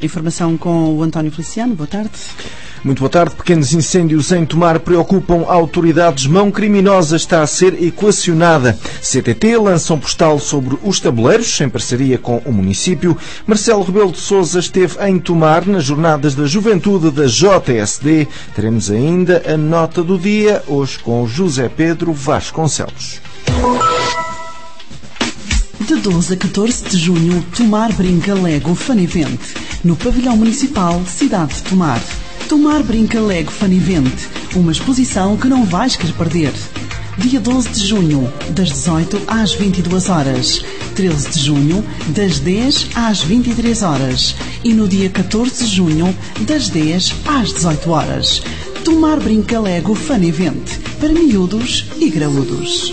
Informação com o António Feliciano. Boa tarde. Muito boa tarde. Pequenos incêndios em Tomar preocupam autoridades. Mão criminosa está a ser equacionada. CTT lança um postal sobre os tabuleiros, em parceria com o município. Marcelo Rebelo de Sousa esteve em Tomar nas Jornadas da Juventude da JSD. Teremos ainda a nota do dia, hoje com José Pedro Vasconcelos. De 12 a 14 de junho, Tomar Brinca Lego Fun Event, no Pavilhão Municipal, cidade de Tomar. Tomar Brinca Lego Fun Event, uma exposição que não vais querer perder. Dia 12 de junho, das 18 às 22 horas. 13 de junho, das 10 às 23 horas. E no dia 14 de junho, das 10 às 18 horas. Tomar Brinca Lego Fun Event, para miúdos e graúdos.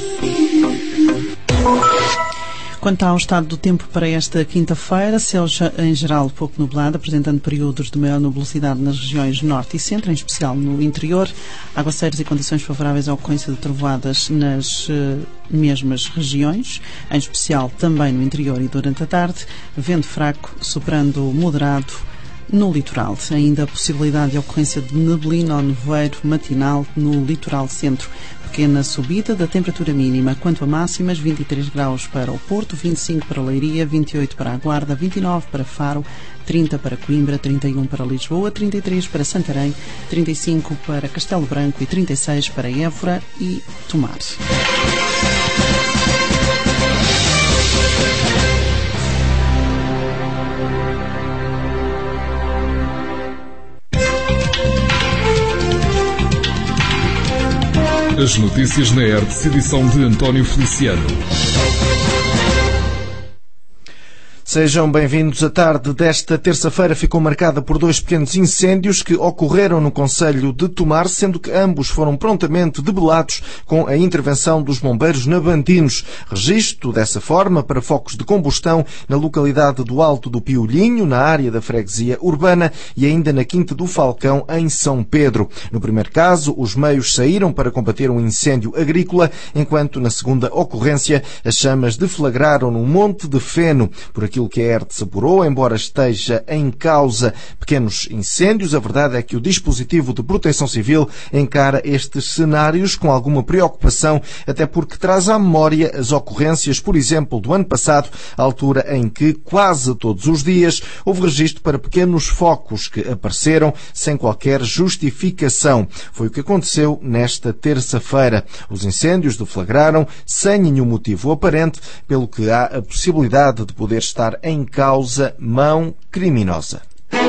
Quanto ao estado do tempo para esta quinta-feira, céu em geral pouco nublado, apresentando períodos de maior nubosidade nas regiões norte e centro, em especial no interior. Aguaceiros e condições favoráveis à ocorrência de trovoadas nas mesmas regiões, em especial também no interior e durante a tarde. Vento fraco, soprando moderado no litoral. Ainda a possibilidade de ocorrência de neblina ou nevoeiro matinal no litoral centro. Pequena subida da temperatura mínima. Quanto a máximas, 23 graus para o Porto, 25 para Leiria, 28 para a Guarda, 29 para Faro, 30 para Coimbra, 31 para Lisboa, 33 para Santarém, 35 para Castelo Branco e 36 para Évora e Tomar. As notícias na ERDS, edição de António Feliciano. Sejam bem-vindos. A tarde desta terça-feira ficou marcada por dois pequenos incêndios que ocorreram no concelho de Tomar, sendo que ambos foram prontamente debelados com a intervenção dos bombeiros nabantinos. Registro dessa forma para focos de combustão na localidade do Alto do Piolhinho, na área da freguesia urbana, e ainda na Quinta do Falcão, em São Pedro. No primeiro caso, os meios saíram para combater um incêndio agrícola, enquanto na segunda ocorrência as chamas deflagraram num monte de feno. Por aquilo que a ERDS apurou, embora esteja em causa pequenos incêndios, a verdade é que o dispositivo de proteção civil encara estes cenários com alguma preocupação, até porque traz à memória as ocorrências, por exemplo, do ano passado, à altura em que quase todos os dias houve registro para pequenos focos que apareceram sem qualquer justificação. Foi o que aconteceu nesta terça-feira. Os incêndios deflagraram sem nenhum motivo aparente, pelo que há a possibilidade de poder estar em causa mão criminosa.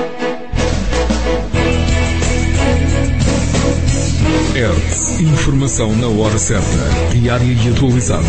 ERDS, informação na hora certa, diária e atualizada.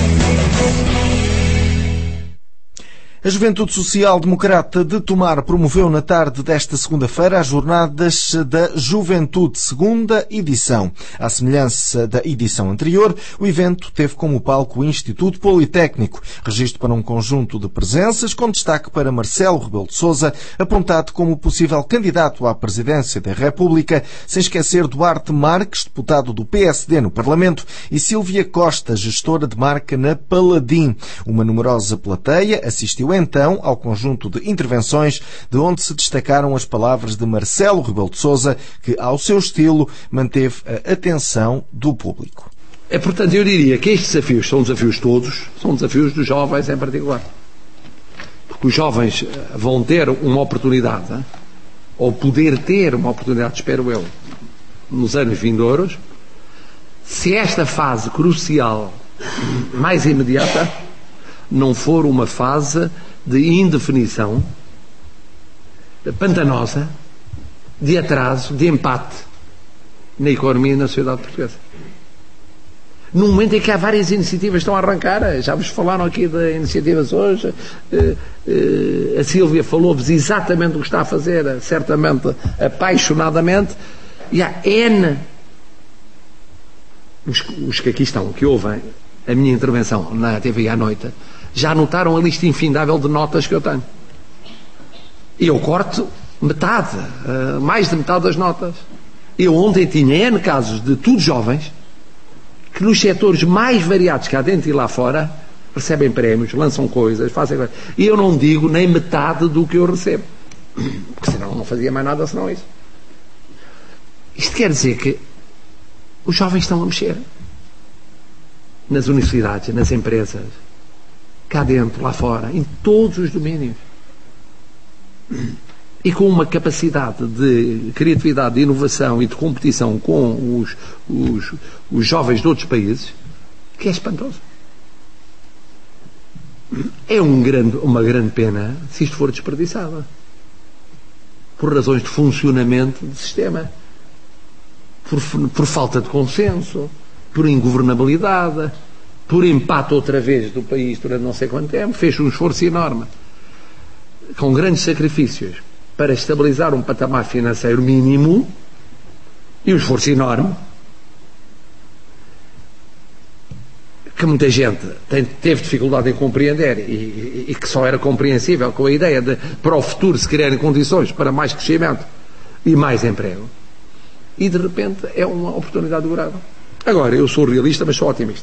A Juventude Social Democrata de Tomar promoveu na tarde desta segunda-feira as Jornadas da Juventude, segunda edição. À semelhança da edição anterior, o evento teve como palco o Instituto Politécnico, registro para um conjunto de presenças, com destaque para Marcelo Rebelo de Sousa, apontado como possível candidato à presidência da República, sem esquecer Duarte Marques, deputado do PSD no Parlamento, e Sílvia Costa, gestora de marca na Paladim. Uma numerosa plateia assistiu então ao conjunto de intervenções, de onde se destacaram as palavras de Marcelo Rebelo de Sousa, que, ao seu estilo, manteve a atenção do público. Portanto, eu diria que estes desafios são desafios todos, são desafios dos jovens em particular. Porque os jovens vão ter uma oportunidade, ou poder ter uma oportunidade, espero eu, nos anos vindouros, se esta fase crucial, mais imediata, não for uma fase de indefinição, pantanosa, de atraso, de empate na economia e na sociedade portuguesa. No momento em que há várias iniciativas que estão a arrancar, já vos falaram aqui de iniciativas hoje, a Sílvia falou-vos exatamente o que está a fazer, certamente apaixonadamente, e há N, os que aqui estão, que ouvem a minha intervenção na TV à noite, já notaram a lista infindável de notas que eu tenho. E eu corto metade, mais de metade das notas. Eu ontem tinha N casos de todos jovens que nos setores mais variados cá dentro e lá fora recebem prémios, lançam coisas, fazem coisas. E eu não digo nem metade do que eu recebo. Porque senão não fazia mais nada senão isso. Isto quer dizer que os jovens estão a mexer nas universidades, nas empresas, cá dentro, lá fora, em todos os domínios. E com uma capacidade de criatividade, de inovação e de competição com os jovens de outros países, que é espantoso. É uma grande pena se isto for desperdiçado. Por razões de funcionamento do sistema. Por falta de consenso, por ingovernabilidade, por empate outra vez do país durante não sei quanto tempo. Fez um esforço enorme, com grandes sacrifícios, para estabilizar um patamar financeiro mínimo, e um esforço enorme que muita gente teve dificuldade em compreender e que só era compreensível com a ideia de, para o futuro, se criarem condições para mais crescimento e mais emprego. E de repente é uma oportunidade durável. Agora, eu sou realista, mas sou otimista.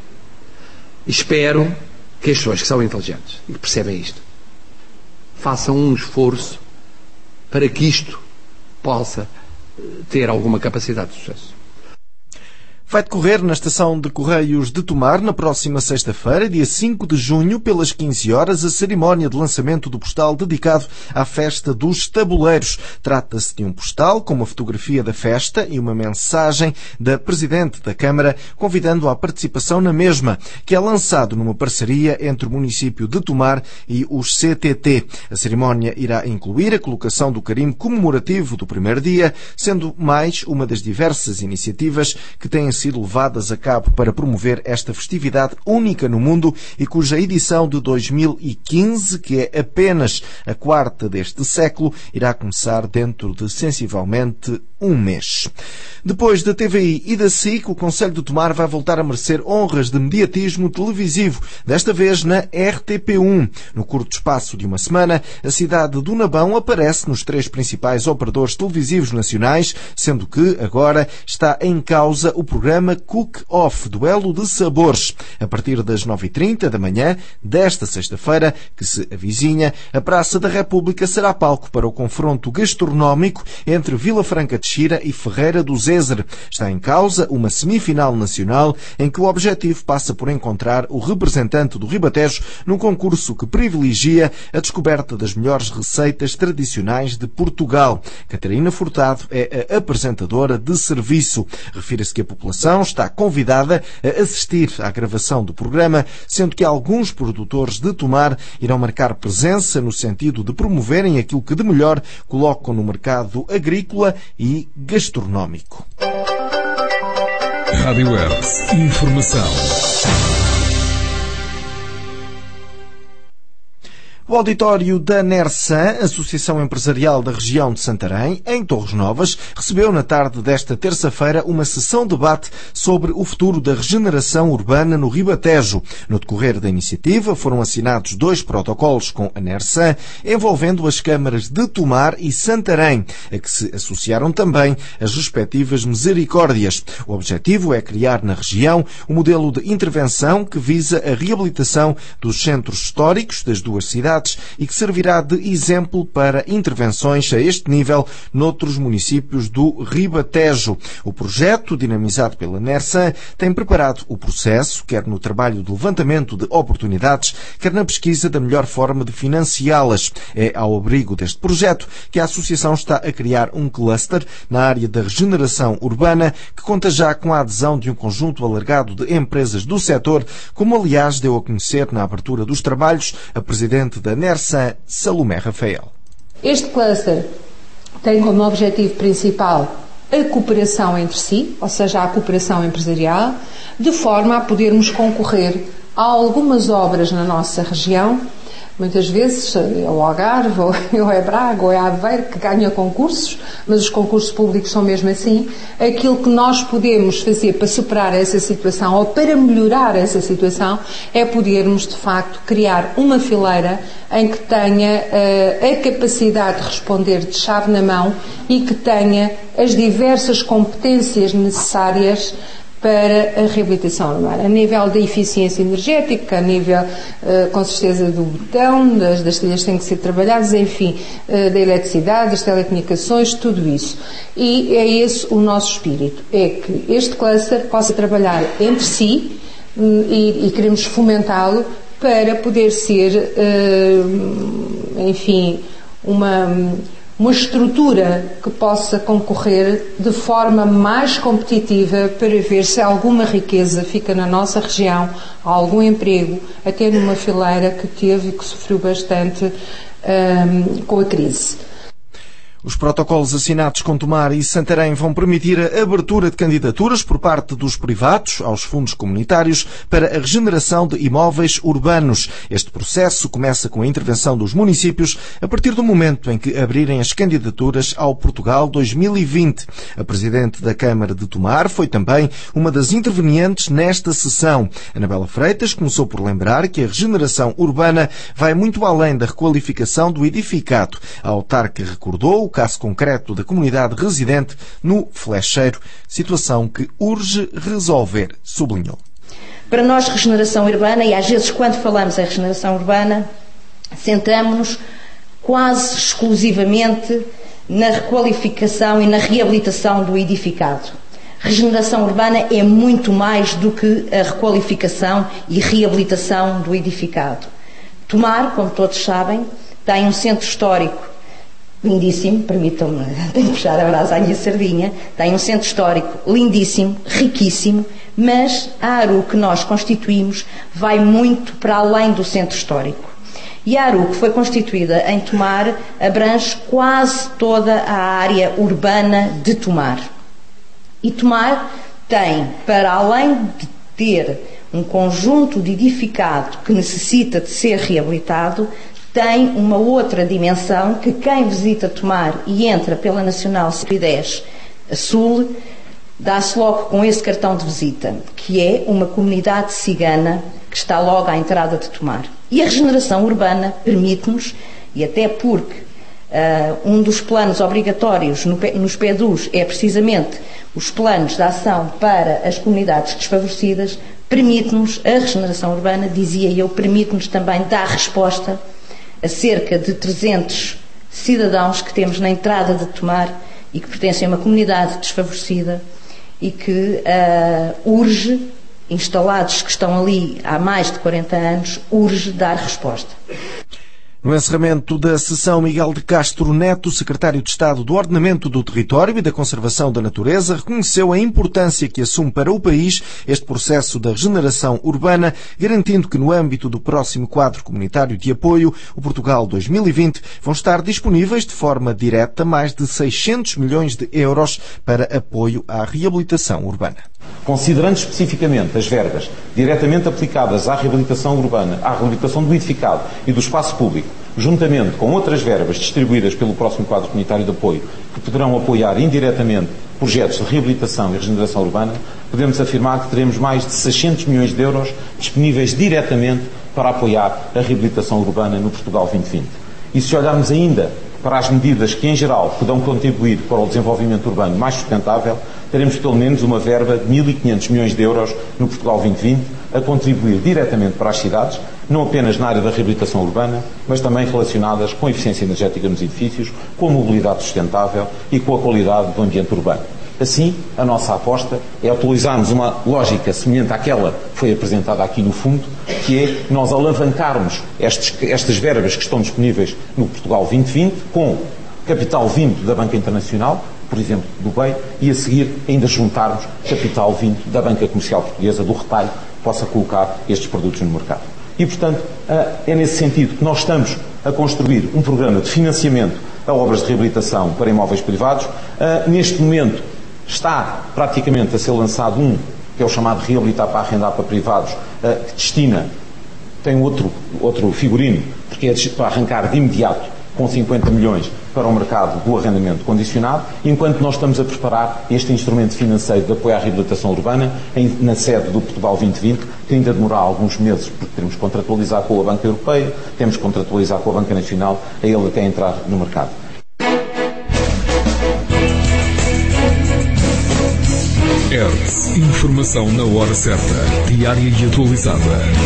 Espero que as pessoas que são inteligentes e que percebem isto façam um esforço para que isto possa ter alguma capacidade de sucesso. Vai decorrer na Estação de Correios de Tomar, na próxima sexta-feira, dia 5 de junho, pelas 15 horas, a cerimónia de lançamento do postal dedicado à Festa dos Tabuleiros. Trata-se de um postal com uma fotografia da festa e uma mensagem da Presidente da Câmara, convidando à participação na mesma, que é lançado numa parceria entre o município de Tomar e os CTT. A cerimónia irá incluir a colocação do carimbo comemorativo do primeiro dia, sendo mais uma das diversas iniciativas que têm sido levadas a cabo para promover esta festividade única no mundo e cuja edição de 2015, que é apenas a quarta deste século, irá começar dentro de sensivelmente um mês. Depois da TVI e da SIC, o Concelho de Tomar vai voltar a merecer honras de mediatismo televisivo, desta vez na RTP1. No curto espaço de uma semana, a cidade do Nabão aparece nos 3 principais operadores televisivos nacionais, sendo que agora está em causa o programa Cook Off, Duelo de Sabores. A partir das 9h30 da manhã desta sexta-feira, que se avizinha, a Praça da República será palco para o confronto gastronómico entre Vila Franca de Xira e Ferreira do Zezer. Está em causa uma semifinal nacional em que o objetivo passa por encontrar o representante do Ribatejo num concurso que privilegia a descoberta das melhores receitas tradicionais de Portugal. Catarina Furtado é a apresentadora de serviço. Refira-se que a população está convidada a assistir à gravação do programa, sendo que alguns produtores de Tomar irão marcar presença no sentido de promoverem aquilo que de melhor colocam no mercado agrícola e gastronómico. Rádio Hertz. Informação. O auditório da NERSAN, Associação Empresarial da Região de Santarém, em Torres Novas, recebeu na tarde desta terça-feira uma sessão de debate sobre o futuro da regeneração urbana no Ribatejo. No decorrer da iniciativa foram assinados 2 protocolos com a NERSAN, envolvendo as câmaras de Tomar e Santarém, a que se associaram também as respectivas misericórdias. O objetivo é criar na região um modelo de intervenção que visa a reabilitação dos centros históricos das 2 cidades e que servirá de exemplo para intervenções a este nível noutros municípios do Ribatejo. O projeto, dinamizado pela NERSAN, tem preparado o processo, quer no trabalho de levantamento de oportunidades, quer na pesquisa da melhor forma de financiá-las. É ao abrigo deste projeto que a Associação está a criar um cluster na área da regeneração urbana, que conta já com a adesão de um conjunto alargado de empresas do setor, como aliás deu a conhecer na abertura dos trabalhos a Presidente da NERSAN, Salomé Rafael. Este cluster tem como objetivo principal a cooperação entre si, ou seja, a cooperação empresarial, de forma a podermos concorrer a algumas obras na nossa região. Muitas vezes é o Algarve, ou é Braga, ou é Aveiro que ganha concursos, mas os concursos públicos são mesmo assim. Aquilo que nós podemos fazer para superar essa situação ou para melhorar essa situação é podermos, de facto, criar uma fileira em que tenha a capacidade de responder de chave na mão e que tenha as diversas competências necessárias para a reabilitação urbana, a nível da eficiência energética, a nível, com certeza, do botão, das telhas que têm que ser trabalhadas, enfim, da eletricidade, das telecomunicações, tudo isso. E é esse o nosso espírito, é que este cluster possa trabalhar entre si e queremos fomentá-lo para poder ser, enfim, uma estrutura que possa concorrer de forma mais competitiva para ver se alguma riqueza fica na nossa região, algum emprego, até numa fileira que teve e que sofreu bastante com a crise. Os protocolos assinados com Tomar e Santarém vão permitir a abertura de candidaturas por parte dos privados aos fundos comunitários para a regeneração de imóveis urbanos. Este processo começa com a intervenção dos municípios a partir do momento em que abrirem as candidaturas ao Portugal 2020. A Presidente da Câmara de Tomar foi também uma das intervenientes nesta sessão. Anabela Freitas começou por lembrar que a regeneração urbana vai muito além da requalificação do edificado. A autarca recordou o caso concreto da comunidade residente no Flecheiro, situação que urge resolver, sublinhou. Para nós, regeneração urbana, e às vezes quando falamos em regeneração urbana, centramos-nos quase exclusivamente na requalificação e na reabilitação do edificado. Regeneração urbana é muito mais do que a requalificação e reabilitação do edificado. Tomar, como todos sabem, tem um centro histórico lindíssimo, permitam-me, tenho que puxar a brasa à minha sardinha, tem um centro histórico lindíssimo, riquíssimo, mas a ARU que nós constituímos vai muito para além do centro histórico. E a ARU que foi constituída em Tomar abrange quase toda a área urbana de Tomar. E Tomar tem, para além de ter um conjunto de edificado que necessita de ser reabilitado, tem uma outra dimensão que quem visita Tomar e entra pela Nacional 110 a Sul, dá-se logo com esse cartão de visita, que é uma comunidade cigana que está logo à entrada de Tomar. E a regeneração urbana permite-nos, e até porque um dos planos obrigatórios nos PEDUs é precisamente os planos de ação para as comunidades desfavorecidas, permite-nos, a regeneração urbana, dizia eu, permite-nos também dar resposta a cerca de 300 cidadãos que temos na entrada de Tomar e que pertencem a uma comunidade desfavorecida e que urge, instalados que estão ali há mais de 40 anos, urge dar resposta. No encerramento da sessão, Miguel de Castro Neto, secretário de Estado do Ordenamento do Território e da Conservação da Natureza, reconheceu a importância que assume para o país este processo da regeneração urbana, garantindo que no âmbito do próximo quadro comunitário de apoio, o Portugal 2020, vão estar disponíveis de forma direta mais de 600 milhões de euros para apoio à reabilitação urbana. Considerando especificamente as verbas diretamente aplicadas à reabilitação urbana, à reabilitação do edificado e do espaço público, juntamente com outras verbas distribuídas pelo próximo quadro comunitário de apoio, que poderão apoiar indiretamente projetos de reabilitação e regeneração urbana, podemos afirmar que teremos mais de 600 milhões de euros disponíveis diretamente para apoiar a reabilitação urbana no Portugal 2020. E se olharmos ainda para as medidas que, em geral, poderão contribuir para o desenvolvimento urbano mais sustentável, teremos pelo menos uma verba de 1.500 milhões de euros no Portugal 2020 a contribuir diretamente para as cidades, não apenas na área da reabilitação urbana, mas também relacionadas com a eficiência energética nos edifícios, com a mobilidade sustentável e com a qualidade do ambiente urbano. Assim, a nossa aposta é utilizarmos uma lógica semelhante àquela que foi apresentada aqui no fundo, que é nós alavancarmos estas verbas que estão disponíveis no Portugal 2020 com capital vindo da Banca Internacional, por exemplo, do BEI, e a seguir ainda juntarmos capital vindo da Banca Comercial Portuguesa, do retalho, que possa colocar estes produtos no mercado. E, portanto, é nesse sentido que nós estamos a construir um programa de financiamento a obras de reabilitação para imóveis privados. Neste momento está praticamente a ser lançado que é o chamado Reabilitar para Arrendar para Privados, que destina, tem outro figurino, porque é para arrancar de imediato com 50 milhões para o mercado do arrendamento condicionado, enquanto nós estamos a preparar este instrumento financeiro de apoio à reabilitação urbana na sede do Portugal 2020, que ainda demorará alguns meses, porque temos que contratualizar com a Banca Europeia, temos que contratualizar com a Banca Nacional, a ele até entrar no mercado. Hertz. Informação na hora certa. Diária e atualizada.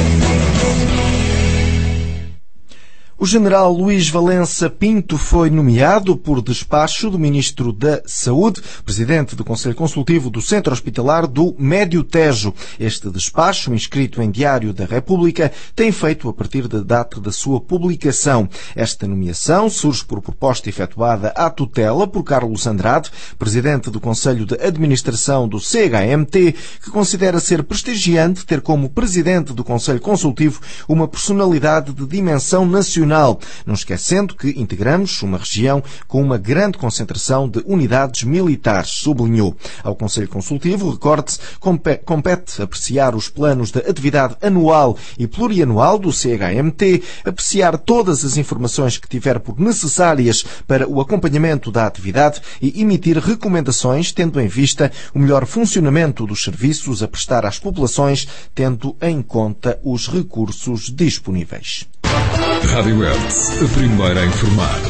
O general Luís Valença Pinto foi nomeado por despacho do Ministro da Saúde, presidente do Conselho Consultivo do Centro Hospitalar do Médio Tejo. Este despacho, inscrito em Diário da República, tem feito a partir da data da sua publicação. Esta nomeação surge por proposta efetuada à tutela por Carlos Andrade, presidente do Conselho de Administração do CHMT, que considera ser prestigiante ter como presidente do Conselho Consultivo uma personalidade de dimensão nacional, não esquecendo que integramos uma região com uma grande concentração de unidades militares, sublinhou. Ao Conselho Consultivo, recorde-se, compete apreciar os planos de atividade anual e plurianual do CHMT, apreciar todas as informações que tiver por necessárias para o acompanhamento da atividade e emitir recomendações, tendo em vista o melhor funcionamento dos serviços a prestar às populações, tendo em conta os recursos disponíveis. Rádio Hertz, a primeira a informar.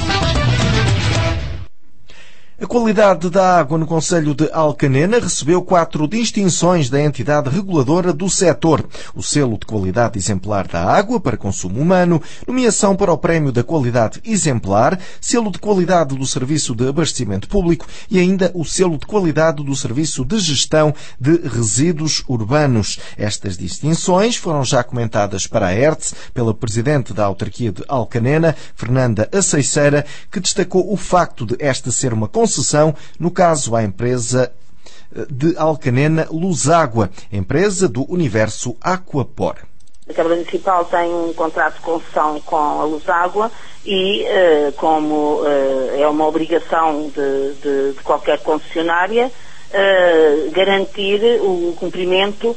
A qualidade da água no concelho de Alcanena recebeu 4 distinções da entidade reguladora do setor. O selo de qualidade exemplar da água para consumo humano, nomeação para o prémio da qualidade exemplar, selo de qualidade do serviço de abastecimento público e ainda o selo de qualidade do serviço de gestão de resíduos urbanos. Estas distinções foram já comentadas para a Hertz pela presidente da autarquia de Alcanena, Fernanda Aceiceira, que destacou o facto de esta ser uma concessão, no caso à empresa de Alcanena Luságua, empresa do Universo Aquapor. A Câmara Municipal tem um contrato de concessão com a Luságua e, como é uma obrigação de qualquer concessionária, garantir o cumprimento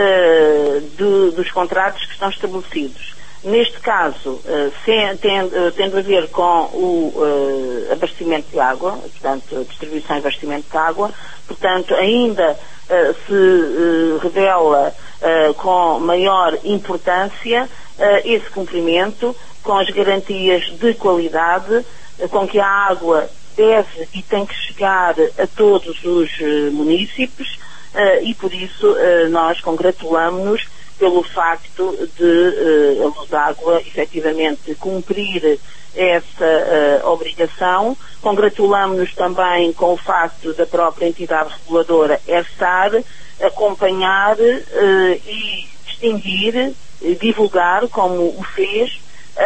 dos contratos que estão estabelecidos. Neste caso, tendo a ver com o abastecimento de água, portanto, a distribuição e abastecimento de água, portanto, ainda se revela com maior importância esse cumprimento, com as garantias de qualidade, com que a água deve e tem que chegar a todos os munícipes, e por isso nós congratulamos-nos pelo facto de a Luságua efetivamente cumprir essa obrigação. Congratulamos-nos também com o facto da própria entidade reguladora ERSAR acompanhar e distinguir, divulgar, como o fez,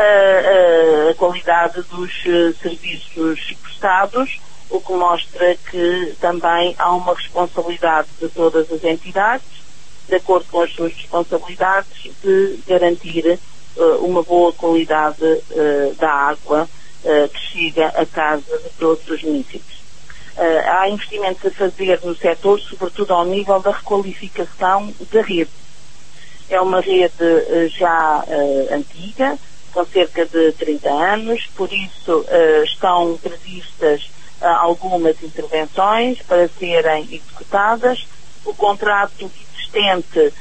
a qualidade dos serviços prestados, o que mostra que também há uma responsabilidade de todas as entidades, de acordo com as suas responsabilidades, de garantir uma boa qualidade da água que chega à casa de todos os municípios. Há investimentos a fazer no setor, sobretudo ao nível da requalificação da rede. É uma rede já antiga, com cerca de 30 anos, por isso estão previstas algumas intervenções para serem executadas. O contrato existente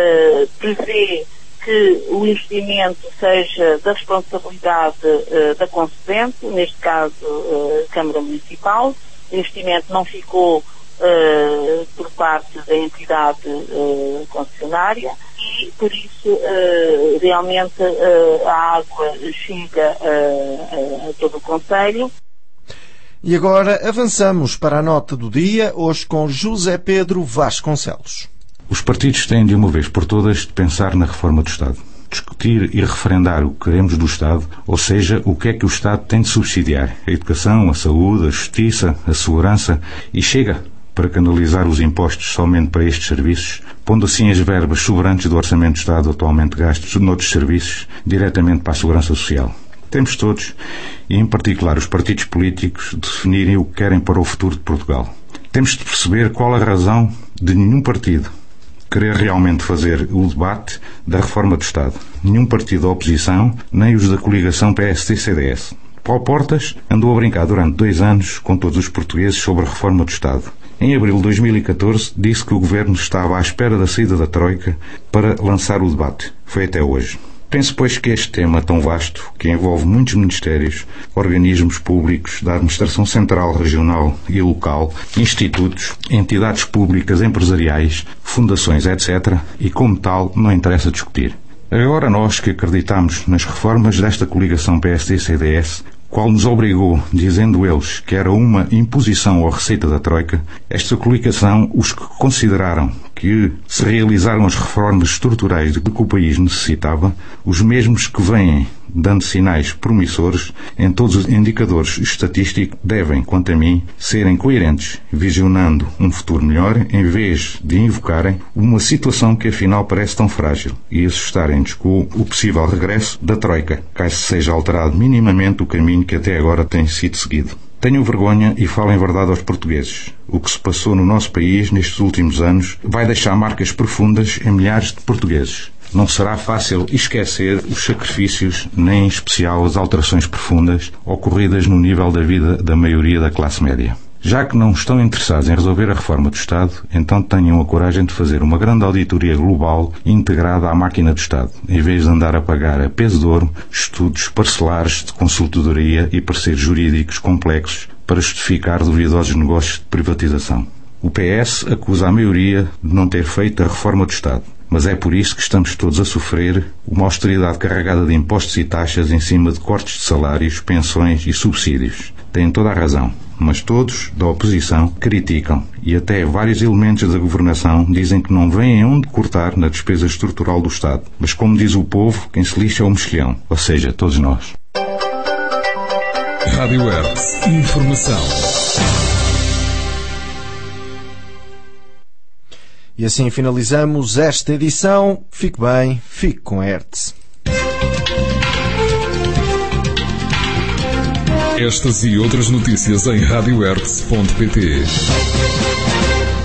prevê que o investimento seja da responsabilidade da concedente, neste caso a Câmara Municipal. O investimento não ficou por parte da entidade concessionária e, por isso, realmente a água chega a todo o concelho. E agora avançamos para a nota do dia, hoje com José Pedro Vasconcelos. Os partidos têm de uma vez por todas de pensar na reforma do Estado. Discutir e referendar o que queremos do Estado, ou seja, o que é que o Estado tem de subsidiar. A educação, a saúde, a justiça, a segurança, e chega para canalizar os impostos somente para estes serviços, pondo assim as verbas sobrantes do Orçamento do Estado atualmente gastos noutros serviços, diretamente para a Segurança Social. Temos todos, e em particular os partidos políticos, de definirem o que querem para o futuro de Portugal. Temos de perceber qual a razão de nenhum partido querer realmente fazer o debate da reforma do Estado. Nenhum partido da oposição, nem os da coligação PSD-CDS. Paulo Portas andou a brincar durante 2 anos com todos os portugueses sobre a reforma do Estado. Em abril de 2014 disse que o Governo estava à espera da saída da Troika para lançar o debate. Foi até hoje. Penso, pois, que este tema tão vasto, que envolve muitos ministérios, organismos públicos da administração central, regional e local, institutos, entidades públicas, empresariais, fundações, etc., e como tal não interessa discutir. Agora nós que acreditamos nas reformas desta coligação PSD-CDS, qual nos obrigou, dizendo eles que era uma imposição ou receita da Troika, esta coligação, os que consideraram que se realizaram as reformas estruturais de que o país necessitava, os mesmos que vêm dando sinais promissores em todos os indicadores estatísticos, devem, quanto a mim, serem coerentes, visionando um futuro melhor, em vez de invocarem uma situação que afinal parece tão frágil e assustarem-nos com o possível regresso da Troika, caso seja alterado minimamente o caminho que até agora tem sido seguido. Tenho vergonha e falo em verdade aos portugueses. O que se passou no nosso país nestes últimos anos vai deixar marcas profundas em milhares de portugueses. Não será fácil esquecer os sacrifícios, nem em especial as alterações profundas ocorridas no nível da vida da maioria da classe média. Já que não estão interessados em resolver a reforma do Estado, então tenham a coragem de fazer uma grande auditoria global integrada à máquina do Estado, em vez de andar a pagar a peso de ouro estudos parcelares de consultadoria e pareceres jurídicos complexos para justificar duvidosos negócios de privatização. O PS acusa a maioria de não ter feito a reforma do Estado, mas é por isso que estamos todos a sofrer uma austeridade carregada de impostos e taxas em cima de cortes de salários, pensões e subsídios. Têm toda a razão, mas todos, da oposição, criticam e até vários elementos da governação dizem que não vêm onde cortar na despesa estrutural do Estado. Mas como diz o povo, quem se lixa é o mexilhão, ou seja, todos nós. Rádio Hertz. Informação. E assim finalizamos esta edição. Fique bem, fique com a Hertz. Estas e outras notícias em radiohertz.pt.